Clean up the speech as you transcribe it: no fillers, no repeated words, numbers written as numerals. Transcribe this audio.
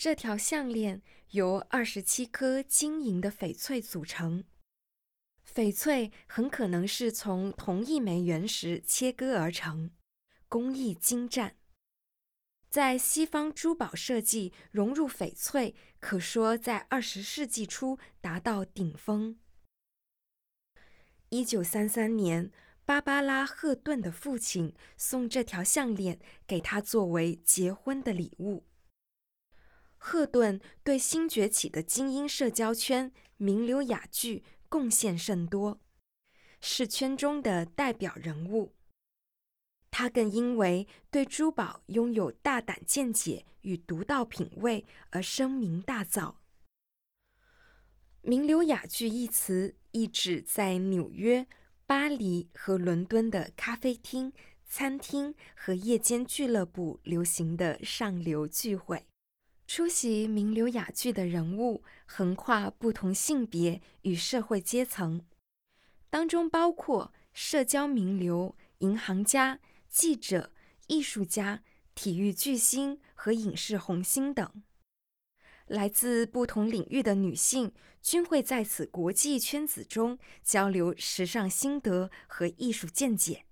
这条项链由27颗晶莹的翡翠组成，翡翠很可能是从同一枚原石切割而成，工艺精湛。在西方珠宝设计融入翡翠，可说在20世纪初达到顶峰。1933年，芭芭拉·赫顿的父亲送这条项链给他作为结婚的礼物。赫顿对新崛起的精英社交圈名流雅聚贡献甚多，是圈中的代表人物。他更因为对珠宝拥有大胆见解与独到品味而声名大噪。名流雅聚一词意指在纽约、巴黎和伦敦的咖啡厅、餐厅和夜间俱乐部流行的上流聚会。出席名流雅聚的人物横跨不同性别与社会阶层，当中包括社交名流、银行家、记者、艺术家、体育巨星和影视红星等。来自不同领域的女性均会在此国际圈子中交流时尚心得和艺术见解。